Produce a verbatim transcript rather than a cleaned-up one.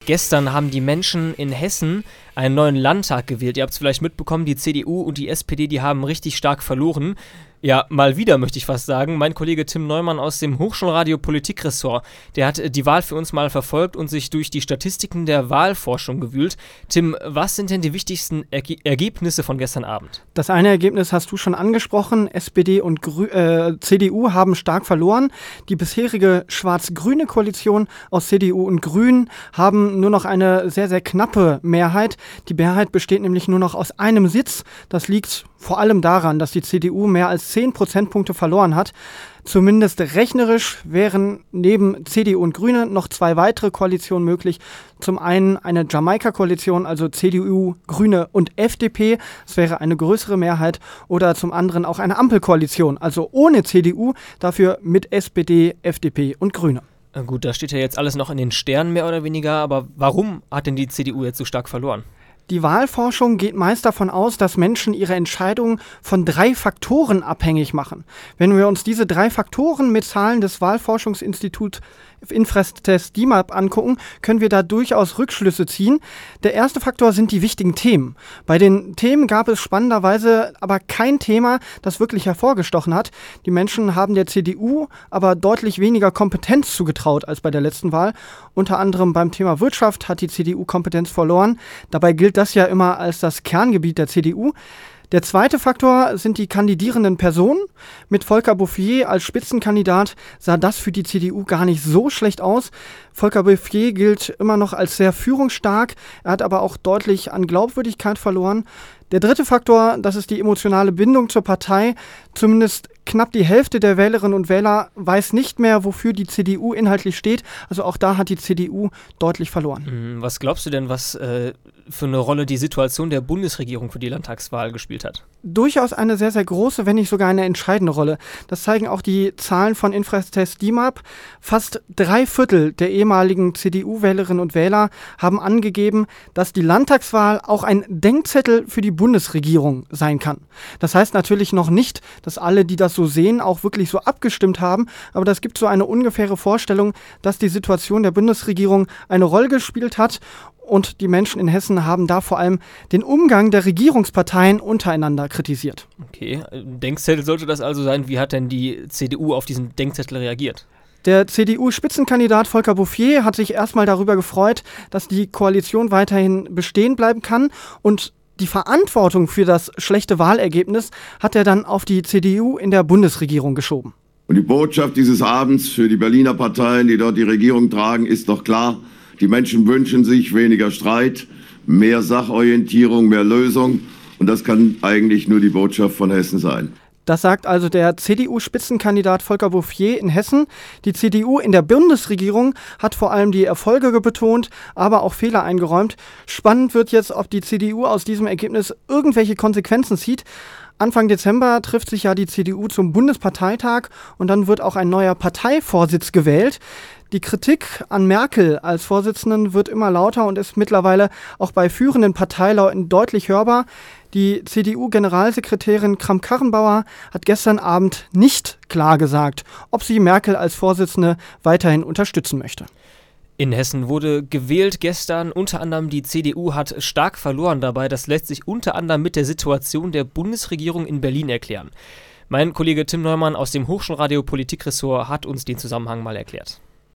Gestern haben die Menschen in Hessen einen neuen Landtag gewählt. Ihr habt es vielleicht mitbekommen, die C D U und die S P D, die haben richtig stark verloren. Ja, mal wieder, möchte ich fast sagen. Mein Kollege Tim Neumann aus dem Hochschulradio Politikressort, der hat die Wahl für uns mal verfolgt und sich durch die Statistiken der Wahlforschung gewühlt. Tim, was sind denn die wichtigsten Erge- Ergebnisse von gestern Abend? Das eine Ergebnis hast du schon angesprochen. S P D und Grü- äh, C D U haben stark verloren. Die bisherige schwarz-grüne Koalition aus C D U und Grünen haben nur noch eine sehr, sehr knappe Mehrheit. Die Mehrheit besteht nämlich nur noch aus einem Sitz. Das liegt vor allem daran, dass die C D U mehr als zehn Prozentpunkte verloren hat. Zumindest rechnerisch wären neben C D U und Grüne noch zwei weitere Koalitionen möglich. Zum einen eine Jamaika-Koalition, also C D U, Grüne und F D P. Das wäre eine größere Mehrheit. Oder zum anderen auch eine Ampelkoalition, also ohne C D U, dafür mit S P D, F D P und Grüne. Gut, da steht ja jetzt alles noch in den Sternen mehr oder weniger, aber warum hat denn die C D U jetzt so stark verloren? Die Wahlforschung geht meist davon aus, dass Menschen ihre Entscheidungen von drei Faktoren abhängig machen. Wenn wir uns diese drei Faktoren mit Zahlen des Wahlforschungsinstituts Infratest D I M A P angucken, können wir da durchaus Rückschlüsse ziehen. Der erste Faktor sind die wichtigen Themen. Bei den Themen gab es spannenderweise aber kein Thema, das wirklich hervorgestochen hat. Die Menschen haben der C D U aber deutlich weniger Kompetenz zugetraut als bei der letzten Wahl. Unter anderem beim Thema Wirtschaft hat die C D U Kompetenz verloren. Dabei gilt das ja immer als das Kerngebiet der C D U. Der zweite Faktor sind die kandidierenden Personen. Mit Volker Bouffier als Spitzenkandidat sah das für die C D U gar nicht so schlecht aus. Volker Bouffier gilt immer noch als sehr führungsstark, er hat aber auch deutlich an Glaubwürdigkeit verloren. Der dritte Faktor, das ist die emotionale Bindung zur Partei. Zumindest knapp die Hälfte der Wählerinnen und Wähler weiß nicht mehr, wofür die C D U inhaltlich steht. Also auch da hat die C D U deutlich verloren. Was glaubst du denn, was äh, für eine Rolle die Situation der Bundesregierung für die Landtagswahl gespielt hat? Durchaus eine sehr, sehr große, wenn nicht sogar eine entscheidende Rolle. Das zeigen auch die Zahlen von Infratest D I M A P. Fast drei Viertel der ehemaligen C D U-Wählerinnen und Wähler haben angegeben, dass die Landtagswahl auch ein Denkzettel für die Bundesregierung sein kann. Das heißt natürlich noch nicht, dass alle, die das so sehen, auch wirklich so abgestimmt haben, aber das gibt so eine ungefähre Vorstellung, dass die Situation der Bundesregierung eine Rolle gespielt hat. Und die Menschen in Hessen haben da vor allem den Umgang der Regierungsparteien untereinander kritisiert. Okay, Denkzettel sollte das also sein. Wie hat denn die C D U auf diesen Denkzettel reagiert? Der C D U-Spitzenkandidat Volker Bouffier hat sich erstmal darüber gefreut, dass die Koalition weiterhin bestehen bleiben kann. Und die Verantwortung für das schlechte Wahlergebnis hat er dann auf die C D U in der Bundesregierung geschoben. Und die Botschaft dieses Abends für die Berliner Parteien, die dort die Regierung tragen, ist doch klar. Die Menschen wünschen sich weniger Streit, mehr Sachorientierung, mehr Lösung. Und das kann eigentlich nur die Botschaft von Hessen sein. Das sagt also der C D U-Spitzenkandidat Volker Bouffier in Hessen. Die C D U in der Bundesregierung hat vor allem die Erfolge betont, aber auch Fehler eingeräumt. Spannend wird jetzt, ob die C D U aus diesem Ergebnis irgendwelche Konsequenzen zieht. Anfang Dezember trifft sich ja die C D U zum Bundesparteitag und dann wird auch ein neuer Parteivorsitz gewählt. Die Kritik an Merkel als Vorsitzenden wird immer lauter und ist mittlerweile auch bei führenden Parteileuten deutlich hörbar. Die C D U-Generalsekretärin Kramp-Karrenbauer hat gestern Abend nicht klar gesagt, ob sie Merkel als Vorsitzende weiterhin unterstützen möchte. In Hessen wurde gewählt gestern, unter anderem die C D U hat stark verloren dabei. Das lässt sich unter anderem mit der Situation der Bundesregierung in Berlin erklären. Mein Kollege Tim Neumann aus dem Hochschulradio Politikressort hat uns den Zusammenhang mal erklärt.